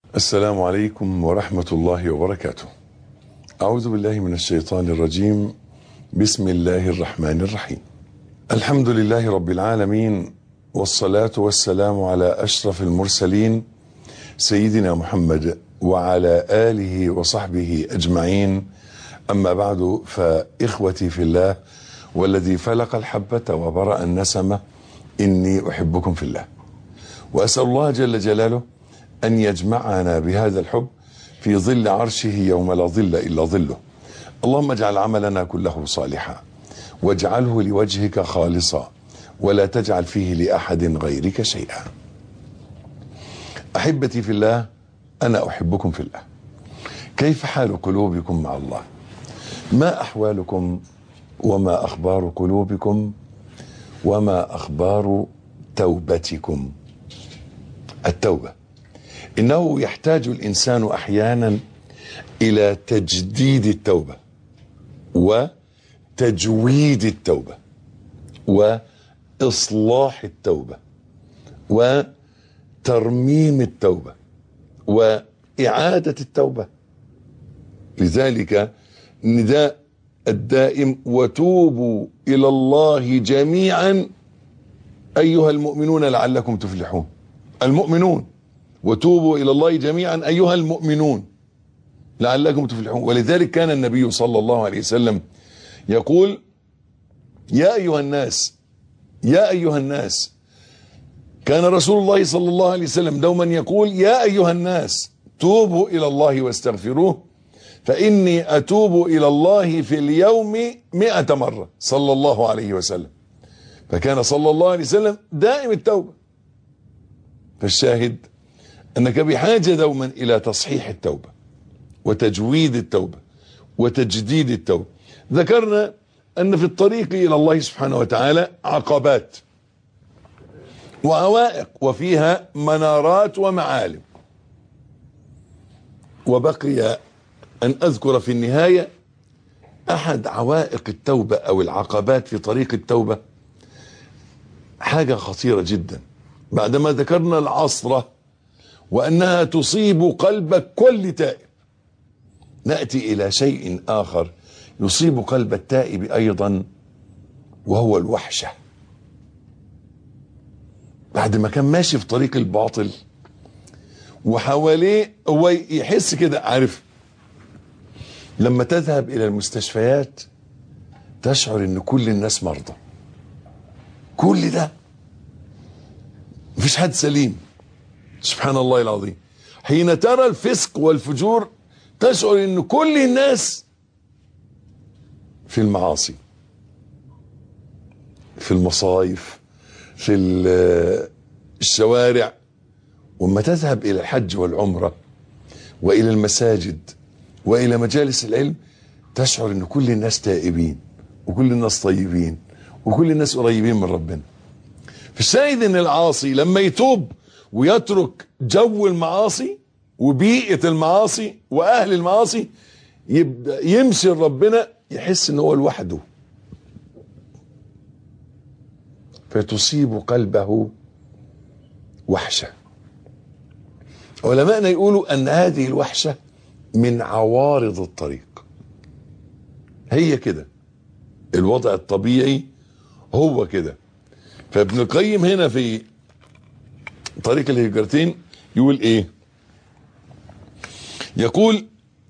السلام عليكم ورحمة الله وبركاته. أعوذ بالله من الشيطان الرجيم. بسم الله الرحمن الرحيم. الحمد لله رب العالمين، والصلاة والسلام على أشرف المرسلين سيدنا محمد وعلى آله وصحبه أجمعين. أما بعد، فإخوتي في الله والذي فلق الحبة وبرأ النسمة، إني أحبكم في الله، وأسأل الله جل جلاله أن يجمعنا بهذا الحب في ظل عرشه يوم لا ظل إلا ظله. اللهم اجعل عملنا كله صالحا، واجعله لوجهك خالصا، ولا تجعل فيه لأحد غيرك شيئا. أحبتي في الله، أنا أحبكم في الله. كيف حال قلوبكم مع الله؟ ما أحوالكم وما أخبار قلوبكم وما أخبار توبتكم؟ التوبة، إنه يحتاج الإنسان أحيانا إلى تجديد التوبة وتجويد التوبة وإصلاح التوبة وترميم التوبة وإعادة التوبة. لذلك نداء الدائم: وتوبوا إلى الله جميعا أيها المؤمنون لعلكم تفلحون. المؤمنون، وتوبوا إلى الله جميعا أيها المؤمنون لعلكم تفلحون. ولذلك كان النبي صلى الله عليه وسلم يقول: يا أيها الناس، يا أيها الناس. كان رسول الله صلى الله عليه وسلم دوما يقول: يا أيها الناس توبوا إلى الله واستغفروه فإني أتوب إلى الله في اليوم 100 مرة، صلى الله عليه وسلم. فكان صلى الله عليه وسلم دائم التوبة. فالشاهد أنك بحاجة دوما إلى تصحيح التوبة وتجويد التوبة وتجديد التوبة. ذكرنا أن في الطريق إلى الله سبحانه وتعالى عقبات وعوائق، وفيها منارات ومعالم. وبقي أن أذكر في النهاية أحد عوائق التوبة أو العقبات في طريق التوبة، حاجة خطيرة جدا. بعدما ذكرنا العصرة وأنها تصيب قلب كل تائب، نأتي إلى شيء آخر يصيب قلب التائب أيضا، وهو الوحشة. بعد ما كان ماشي في طريق الباطل وحواليه هو يحس كده، عارف لما تذهب إلى المستشفيات تشعر إن كل الناس مرضى، كل ده مفيش حد سليم. سبحان الله العظيم. حين ترى الفسق والفجور تشعر ان كل الناس في المعاصي، في المصايف، في الشوارع. وما تذهب الى الحج والعمرة والى المساجد والى مجالس العلم تشعر ان كل الناس تائبين وكل الناس طيبين وكل الناس قريبين من ربنا. فالشاهد ان العاصي لما يتوب ويترك جو المعاصي وبيئة المعاصي وأهل المعاصي، يبدأ يمشي ربنا، يحس ان هو لوحده، فتصيب قلبه وحشة. علماءنا يقولوا أن هذه الوحشة من عوارض الطريق. هي كده الوضع الطبيعي، هو كده. فابن القيم هنا في طريق الهجرتين يقول ايه؟ يقول: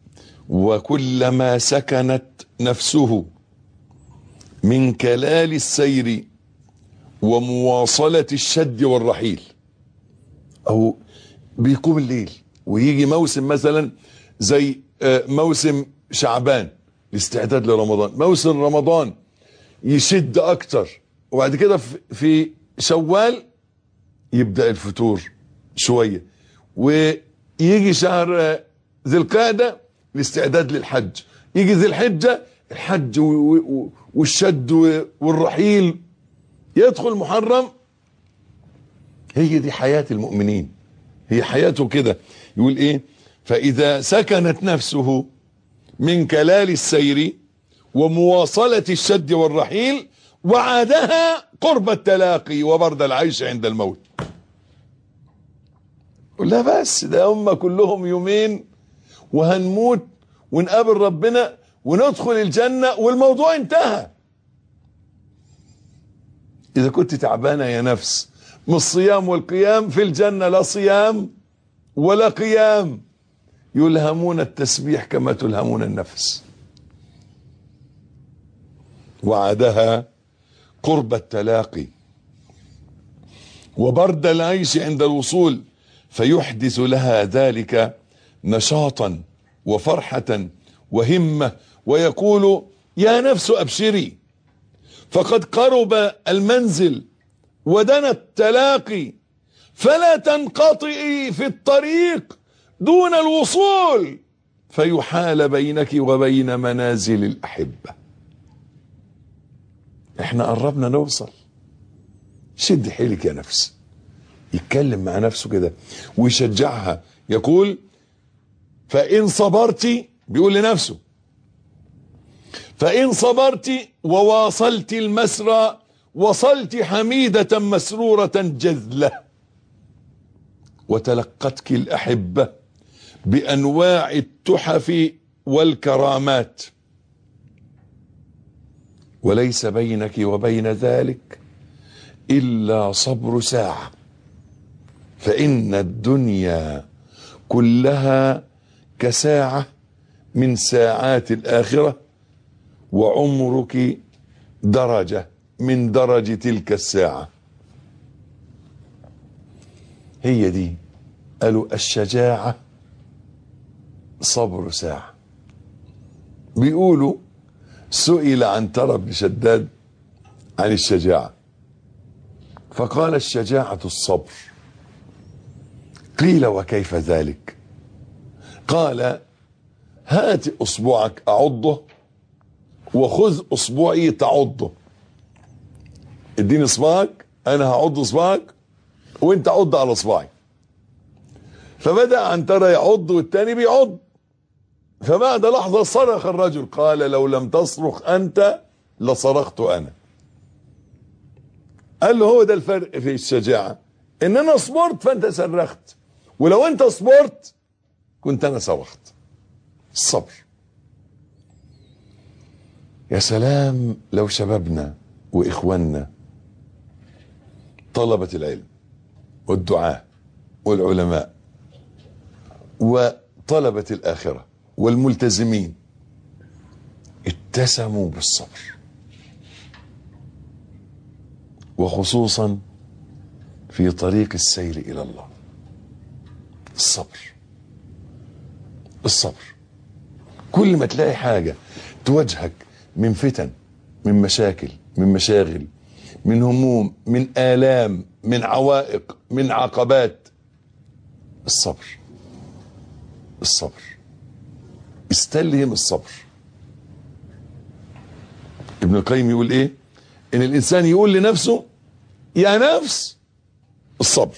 وكلما سكنت نفسه من كلال السير ومواصلة الشد والرحيل، او بيقوم الليل ويجي موسم مثلا زي موسم شعبان الاستعداد لرمضان، موسم رمضان يشد اكتر، وبعد كده في شوال يبدأ الفتور شوية، ويجي شهر ذي القعدة الاستعداد للحج، يجي ذي الحجة الحج والشد والرحيل، يدخل محرم. هي دي حياة المؤمنين، هي حياته كده. يقول ايه؟ فإذا سكنت نفسه من كلال السير ومواصلة الشد والرحيل وعادها قرب التلاقي وبرد العيش عند الموت. قول لها بس ده هم كلهم يومين وهنموت ونقابل ربنا وندخل الجنة والموضوع انتهى. إذا كنت تعبانة يا نفس من الصيام والقيام، في الجنة لا صيام ولا قيام، يلهمون التسبيح كما تلهمون النفس. وعدها قرب التلاقي وبرد العيش عند الوصول، فيحدث لها ذلك نشاطا وفرحة وهمة، ويقول يا نفس أبشري فقد قرب المنزل ودنا التلاقي، فلا تنقطعي في الطريق دون الوصول فيحال بينك وبين منازل الأحبة. احنا قربنا نوصل، شد حيلك يا نفس. يتكلم مع نفسه كده ويشجعها، يقول فإن صبرتي، بيقول لنفسه فإن صبرتي وواصلت المسرى وصلت حميدة مسرورة جذلة، وتلقتك الأحبة بأنواع التحف والكرامات، وليس بينك وبين ذلك إلا صبر ساعة، فإن الدنيا كلها كساعة من ساعات الآخرة، وعمرك درجة من درج تلك الساعة. هي دي قالوا الشجاعة صبر ساعة. بيقولوا سئل عنترة بن شداد عن الشجاعة فقال الشجاعة الصبر. قيل وكيف ذلك؟ قال هات اصبعك اعضه وخذ اصبعي تعضه. اديني اصبعك انا هعض اصبعك وانت عض على اصبعي. فبدأ عنترة يعض والتاني بيعض، فبعد لحظة صرخ الرجل قال لو لم تصرخ انت لصرخت انا. قال له هو ده الفرق في الشجاعة، ان انا صبرت فانت صرخت، ولو انت صبرت كنت انا صرخت. الصبر. يا سلام لو شبابنا واخواننا طلبة العلم والدعاة والعلماء وطلبة الآخرة والملتزمين اتسموا بالصبر، وخصوصا في طريق السير إلى الله. الصبر الصبر. كل ما تلاقي حاجة تواجهك من فتن، من مشاكل، من مشاغل، من هموم، من آلام، من عوائق، من عقبات، الصبر الصبر. استلهم الصبر. ابن القيم يقول ايه؟ ان الانسان يقول لنفسه يا نفس الصبر.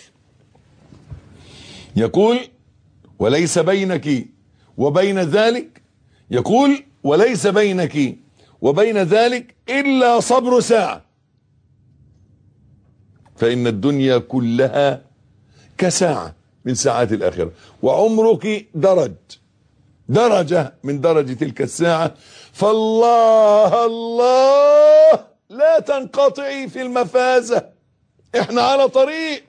يقول وليس بينك وبين ذلك، يقول وليس بينك وبين ذلك إلا صبر ساعة، فإن الدنيا كلها كساعة من ساعات الآخرة، وعمرك درجة من درج تلك الساعة، فالله الله لا تنقطعي في المفازة. احنا على طريق،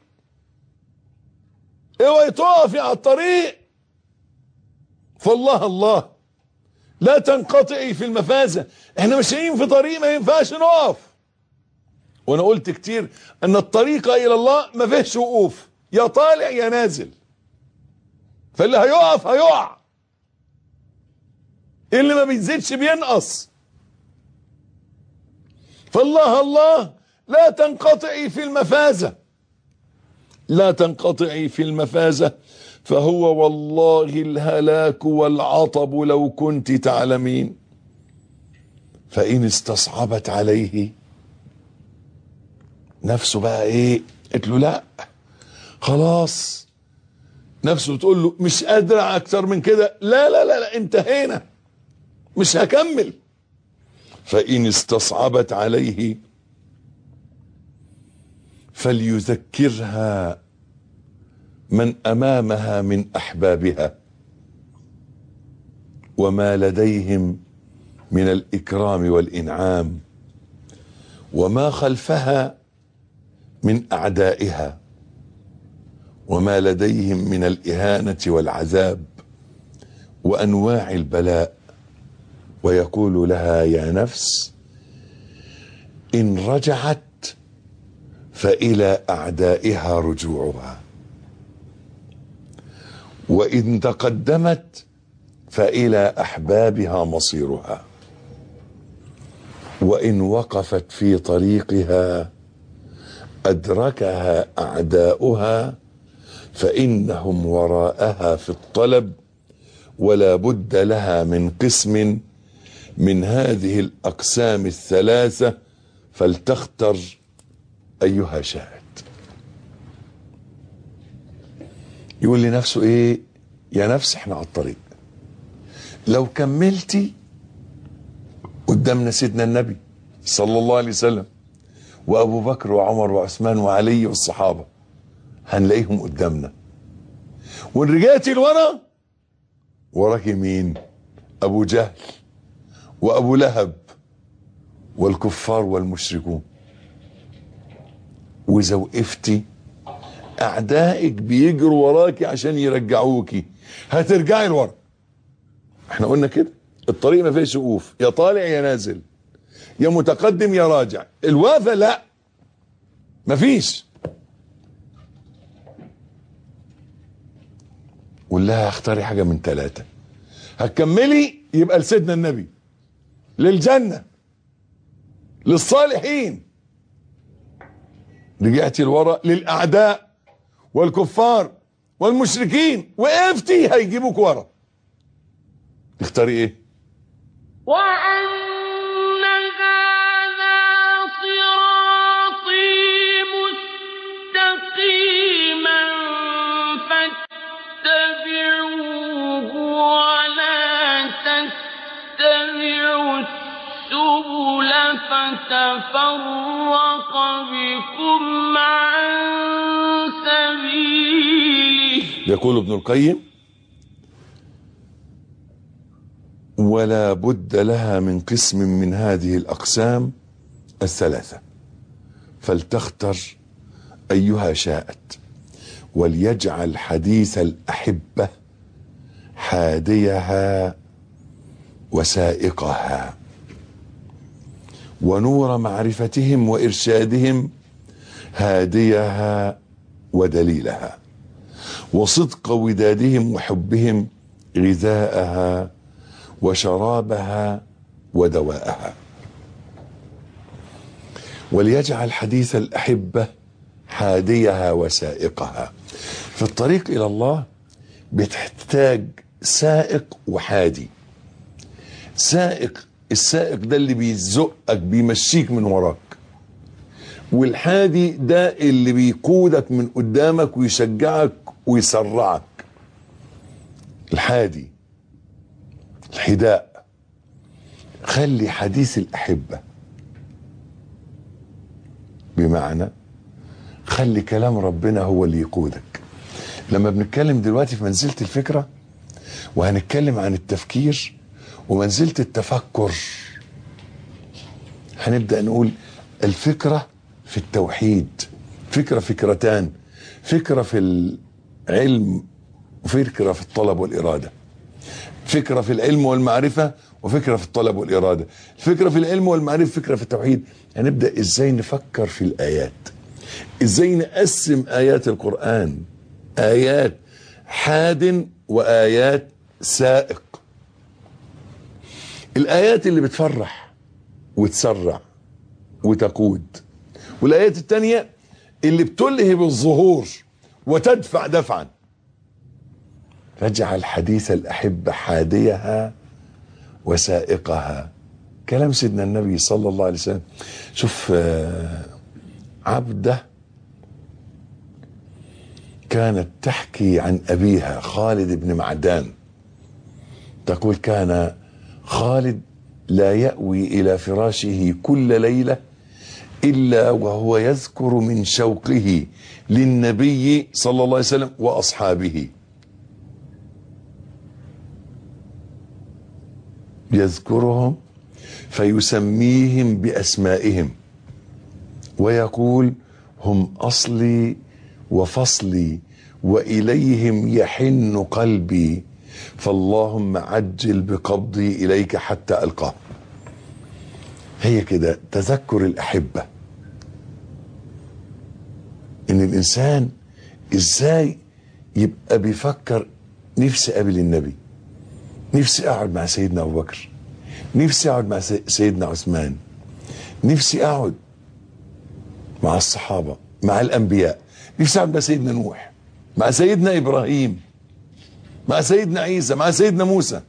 اوعي تقفي على الطريق. فالله الله لا تنقطعي في المفازة. احنا ماشيين في طريق ما ينفعش نقف. وانا قلت كتير ان الطريق الى الله ما فيهش وقوف، يا طالع يا نازل، فاللي هيقف هيقع، اللي ما بيزيدش بينقص. فالله الله لا تنقطعي في المفازة، لا تنقطعي في المفازة، فهو والله الهلاك والعطب لو كنت تعلمين. فإن استصعبت عليه نفسه بقى ايه؟ قلت له لا خلاص، نفسه بتقول له مش قادر اكتر من كده، لا لا لا لا انتهينا مش هكمل. فإن استصعبت عليه فليذكرها من أمامها من أحبابها وما لديهم من الإكرام والإنعام، وما خلفها من أعدائها وما لديهم من الإهانة والعذاب وأنواع البلاء، ويقول لها: يا نفس إن رجعت فإلى أعدائها رجوعها، وإن تقدمت فإلى أحبابها مصيرها، وإن وقفت في طريقها أدركها أعداؤها، فإنهم وراءها في الطلب، ولا بد لها من قسم من هذه الأقسام الثلاثة، فلتختر أيها شاءت. يقول لنفسه إيه؟ يا نفس احنا على الطريق، لو كملتي قدامنا سيدنا النبي صلى الله عليه وسلم وأبو بكر وعمر وعثمان وعلي والصحابة، هنلاقيهم قدامنا. وإن رجعتي لورا، وراك مين؟ أبو جهل وأبو لهب والكفار والمشركون. وإذا وقفتي أعدائك بيجروا وراكي عشان يرجعوكي، هترجعي لورا. احنا قلنا كده الطريق ما فيش وقوف، يا طالع يا نازل، يا متقدم يا راجع. الوقفة لا، ما فيش. قول لها اختاري حاجة من ثلاثة، هتكملي يبقى لسيدنا النبي، للجنة، للصالحين. رجعتي لورا للأعداء والكفار والمشركين، وقفتي هيجيبوك ورا. تختاري ايه؟ وأن هذا صراطي مستقيما فاتبعوه ولا تتبعوا السبل فتفرق بكم عن سبيله. يقول ابن القيم: ولا بد لها من قسم من هذه الأقسام الثلاثة، فلتختر أيها شاءت، وليجعل حديث الأحبة حاديها وسائقها، ونور معرفتهم وإرشادهم هاديها ودليلها، وصدق ودادهم وحبهم غذاءها وشرابها ودواءها. وليجعل حديث الأحبة حاديها وسائقها. في الطريق إلى الله بتحتاج سائق وحادي. سائق، السائق ده اللي بيزقك بيمشيك من وراك، والحادي ده اللي بيقودك من قدامك ويشجعك ويسرعك. الحادي، الحداء. خلي حديث الأحبة، بمعنى خلي كلام ربنا هو اللي يقودك. لما بنتكلم دلوقتي في منزلة الفكرة، وهنتكلم عن التفكير ومنزلة التفكر، هنبدأ نقول الفكرة في التوحيد، فكرتان: فكرة في العلم وفكرة في الطلب والإرادة. فكرة في العلم والمعرفة وفكرة في الطلب والإرادة. الفكرة في العلم والمعرفة، فكرة في التوحيد. هنبدأ ازاي نفكر في الآيات، ازاي نقسم آيات القرآن: آيات حاد وآيات سائق. الآيات اللي بتفرح وتسرع وتقود، والآيات التانية اللي بتلهب الظهور وتدفع دفعا. فاجعل حديث الأحبة حاديها وسائقها. كلام سيدنا النبي صلى الله عليه وسلم. شوف عبده كانت تحكي عن أبيها خالد بن معدان، تقول: كان خالد لا يأوي إلى فراشه كل ليلة إلا وهو يذكر من شوقه للنبي صلى الله عليه وسلم وأصحابه. يذكرهم فيسميهم بأسمائهم ويقول هم أصلي وفصلي وإليهم يحن قلبي، فاللهم عجل بقبضي إليك حتى ألقاه. هي كده تذكر الأحبة، إن الإنسان إزاي يبقى بيفكر نفسي أقابل النبي، نفسي أقعد مع سيدنا أبو بكر، نفسي أقعد مع سيدنا عثمان، نفسي أقعد مع الصحابة، مع الأنبياء، نفسي أقعد مع سيدنا نوح، مع سيدنا إبراهيم، مع سيدنا عيسى، مع سيدنا موسى.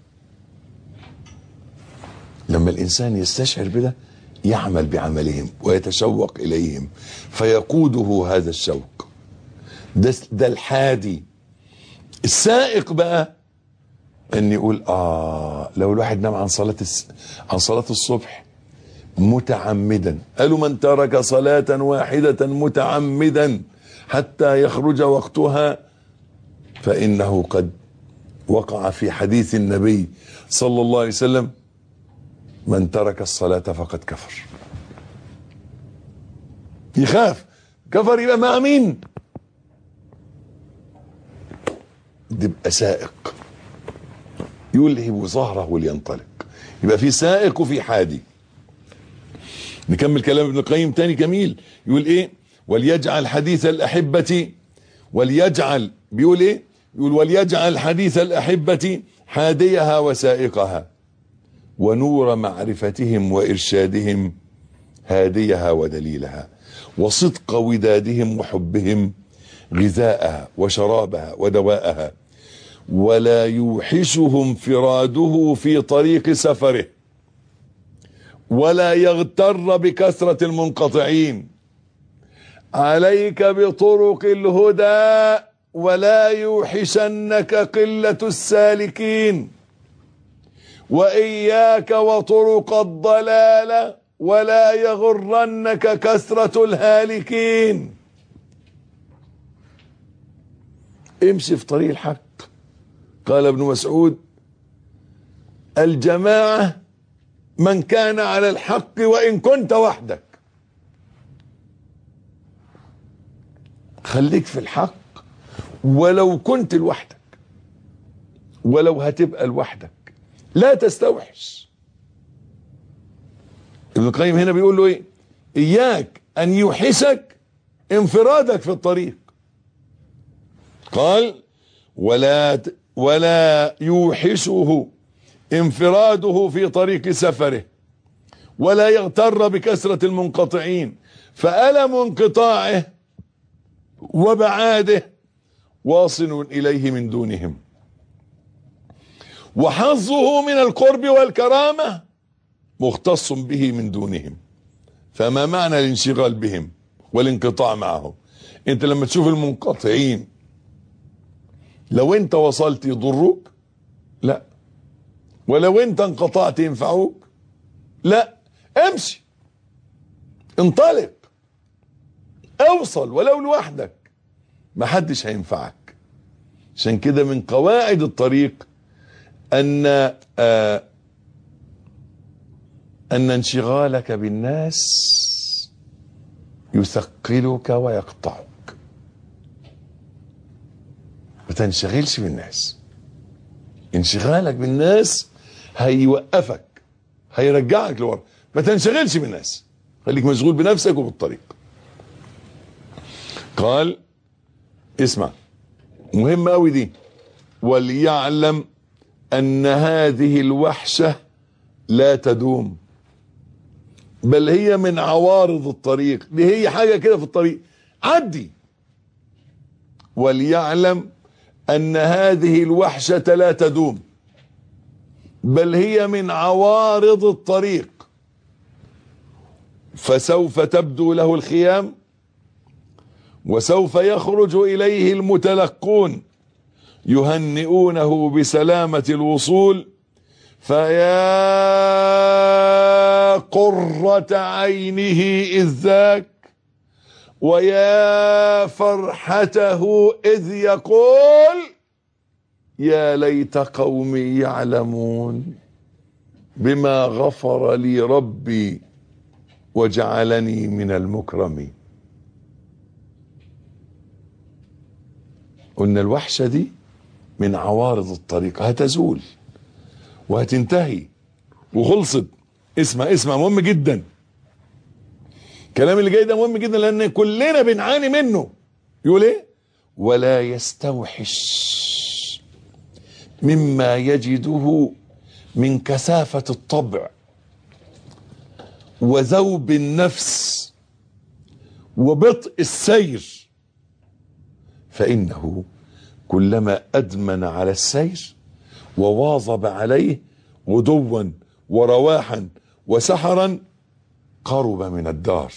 لما الإنسان يستشعر بده يعمل بعملهم ويتشوق إليهم فيقوده هذا الشوق. ده الحادي. السائق بقى ان يقول لو الواحد نام عن صلاة الصبح متعمدا، قالوا من ترك صلاة واحدة متعمدا حتى يخرج وقتها فإنه قد وقع في حديث النبي صلى الله عليه وسلم من ترك الصلاة فقد كفر. يخاف كفر يبقى مع مين؟ يبقى سائق يلهب ظهره لينطلق. يبقى في سائق وفي حادي. نكمل كلام ابن القيم تاني جميل. يقول ايه؟ وليجعل حديث الأحبة، وليجعل، بيقول ايه؟ يقول وليجعل حديث الأحبة حاديها وسائقها، ونور معرفتهم وإرشادهم هاديها ودليلها، وصدق ودادهم وحبهم غذاءها وشرابها ودواءها، ولا يوحشه انفراده في طريق سفره، ولا يغتر بكثرة المنقطعين. عليك بطرق الهدى ولا يوحشنك قلة السالكين، وإياك وطرق الضلال ولا يغرنك كثرة الهالكين. امشي في طريق الحق. قال ابن مسعود الجماعة من كان على الحق وإن كنت وحدك. خليك في الحق ولو كنت لوحدك، ولو هتبقى لوحدك، لا تستوحش. ابن القيم هنا بيقول له ايه؟ اياك ان يوحشك انفرادك في الطريق. قال ولا يوحشه انفراده في طريق سفره، ولا يغتر بكثرة المنقطعين، فألم انقطاعه وبعاده واصل إليه من دونهم، وحظه من القرب والكرامة مختص به من دونهم. فما معنى الانشغال بهم والانقطاع معهم؟ انت لما تشوف المنقطعين لو انت وصلت يضروك؟ لا. ولو انت انقطعت ينفعوك؟ لا. امشي، انطلق، اوصل ولو لوحدك، محدش هينفعك. عشان كده من قواعد الطريق ان انشغالك بالناس يثقلك ويقطعك. ما تنشغلش بالناس. انشغالك بالناس هيوقفك، هيرجعك لورا. ما تنشغلش بالناس، خليك مشغول بنفسك وبالطريق. قال اسمع مهمة قوي دي، وليعلم ان هذه الوحشة لا تدوم، بل هي من عوارض الطريق. دي هي حاجة كده في الطريق عدي. وليعلم ان هذه الوحشة لا تدوم، بل هي من عوارض الطريق، فسوف تبدو له الخيام، وسوف يخرج إليه المتلقون يهنئونه بسلامة الوصول، فيا يا قرة عينه إذ ذاك ويا فرحته إذ يقول يا ليت قومي يعلمون بما غفر لي ربي وجعلني من المكرمين. قلنا الوحشة دي من عوارض الطريق، هتزول وهتنتهي وخلصت. اسمع مهم جدا، الكلام اللي جاي ده مهم جدا لان كلنا بنعاني منه. يقول ايه؟ ولا يستوحش مما يجده من كثافة الطبع وذوب النفس وبطء السير، فإنه كلما أدمن على السير وواظب عليه غدوا ورواحا وسحرا قرب من الدار،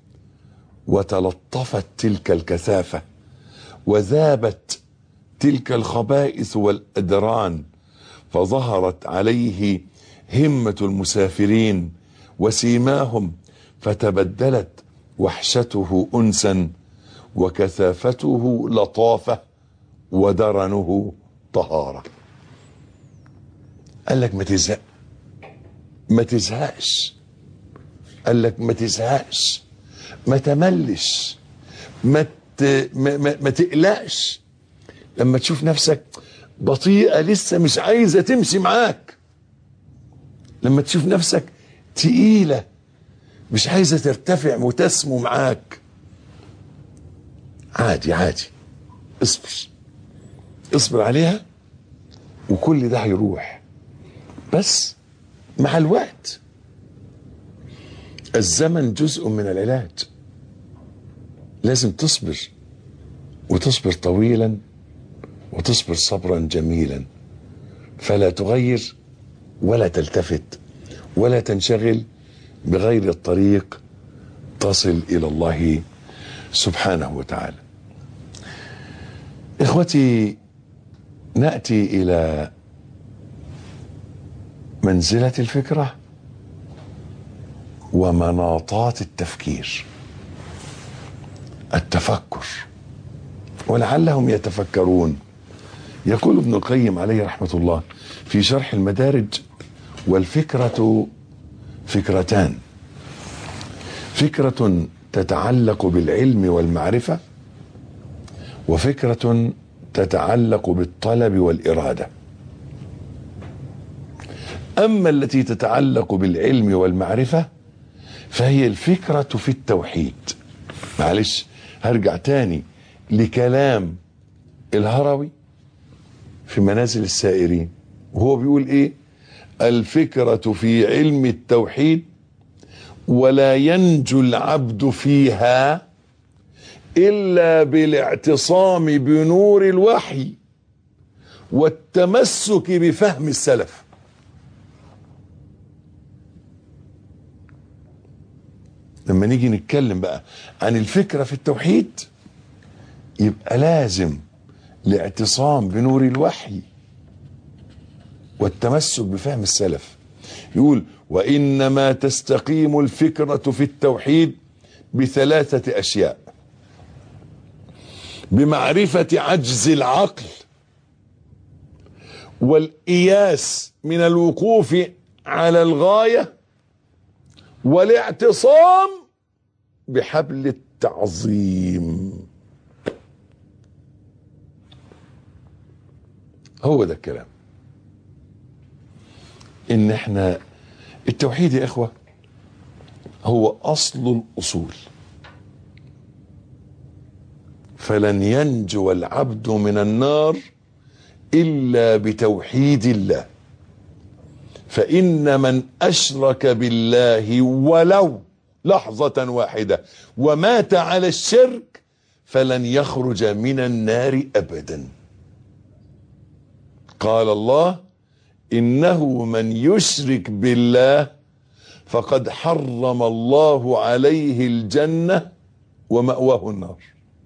وتلطفت تلك الكثافة وذابت تلك الخبائث والأدران، فظهرت عليه همة المسافرين وسيماهم، فتبدلت وحشته أنسا وكثافته لطافة ودرنه طهارة. قال لك ما تزهقش، قال لك ما تزهقش، ما تملش، ما تقلقش لما تشوف نفسك بطيئة لسه مش عايزة تمشي معاك، لما تشوف نفسك تقيلة مش عايزة ترتفع وتسمو معاك. عادي اصبر عليها وكل ده هيروح، بس مع الوقت. الزمن جزء من العلاج، لازم تصبر وتصبر طويلا وتصبر صبرا جميلا، فلا تغير ولا تلتفت ولا تنشغل بغير الطريق تصل إلى الله سبحانه وتعالى. إخوتي، نأتي إلى منزلة الفكرة ومناطات التفكير، التفكر، ولعلهم يتفكرون. يقول ابن القيم عليه رحمة الله في شرح المدارج: والفكرة فكرتان، فكرة تتعلق بالعلم والمعرفة، وفكرة تتعلق بالطلب والإرادة. أما التي تتعلق بالعلم والمعرفة فهي الفكرة في التوحيد. معلش هرجع تاني لكلام الهروي في منازل السائرين، وهو بيقول ايه؟ الفكرة في علم التوحيد ولا ينجو العبد فيها إلا بالاعتصام بنور الوحي والتمسك بفهم السلف. لما نيجي نتكلم بقى عن الفكرة في التوحيد يبقى لازم الاعتصام بنور الوحي والتمسك بفهم السلف. يقول: وإنما تستقيم الفكرة في التوحيد بثلاثة أشياء: بمعرفة عجز العقل، والإياس من الوقوف على الغاية، والاعتصام بحبل التعظيم. هو ده الكلام. ان احنا التوحيد يا اخوة هو اصل الاصول، فلن ينجو العبد من النار الا بتوحيد الله، فان من اشرك بالله ولو لحظة واحدة ومات على الشرك فلن يخرج من النار ابدا. قال الله: إنه من يشرك بالله فقد حرم الله عليه الجنة ومأواه النار.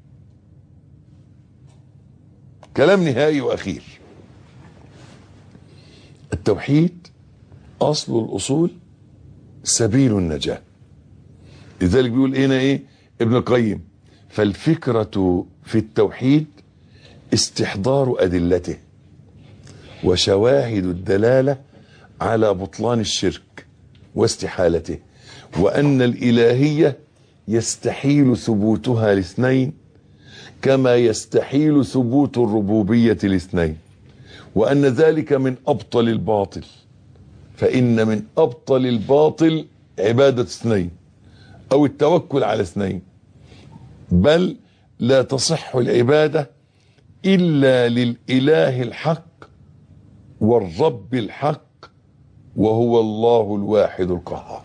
كلام نهائي وأخير. التوحيد أصل الأصول، سبيل النجاة. لذلك بيقول هنا ابن القيم: فالفكرة في التوحيد استحضار أدلته وشواهد الدلالة على بطلان الشرك واستحالته، وأن الإلهية يستحيل ثبوتها لاثنين كما يستحيل ثبوت الربوبية لاثنين، وأن ذلك من أبطل الباطل، فإن من أبطل الباطل عبادة اثنين أو التوكل على اثنين، بل لا تصح العبادة إلا للإله الحق والرب الحق، وهو الله الواحد القهار.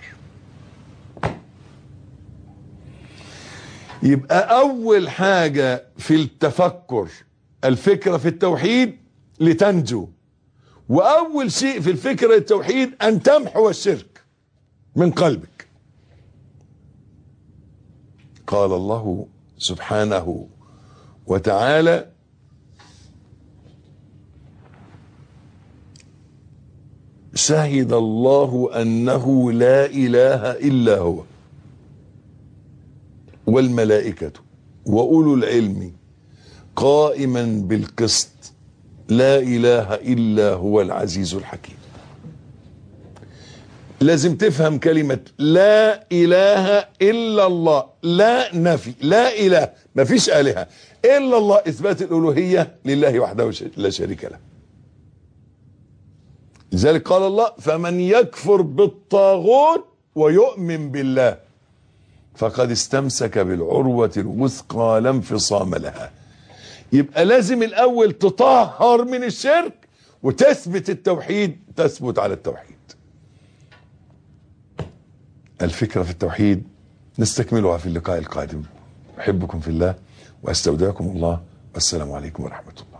يبقى أول حاجة في التفكر الفكرة في التوحيد لتنجو، وأول شيء في الفكرة التوحيد أن تمحو الشرك من قلبك. قال الله سبحانه وتعالى: شهد الله أنه لا إله إلا هو والملائكة وأولو العلم قائما بالقسط لا إله إلا هو العزيز الحكيم. لازم تفهم كلمة لا إله إلا الله، لا نفي، لا إله، ما فيش آلهة إلا الله، إثبات الألوهية لله وحده لا شريك له. لذلك قال الله: فمن يكفر بالطاغوت ويؤمن بالله فقد استمسك بالعروة الوثقى لا انفصام لها. يبقى لازم الأول تطهر من الشرك وتثبت التوحيد، تثبت على التوحيد. الفكرة في التوحيد نستكملها في اللقاء القادم. أحبكم في الله وأستودعكم الله، والسلام عليكم ورحمة الله.